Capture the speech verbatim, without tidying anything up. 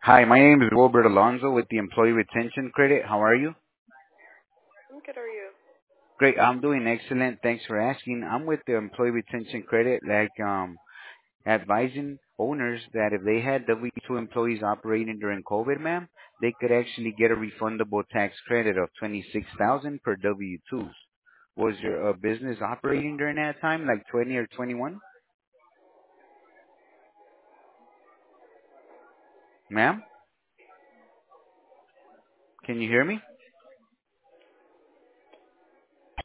Hi, my name is Robert Alonso with the Employee Retention Credit. How are you? I'm good. How are you? Great, I'm doing excellent. Thanks for asking. I'm with the Employee Retention Credit, like um, advising owners that if they had W two employees operating during COVID, ma'am, they could actually get a refundable tax credit of twenty-six thousand per W twos. Was your uh, business operating during that time, like twenty or twenty-one, ma'am? Can you hear me?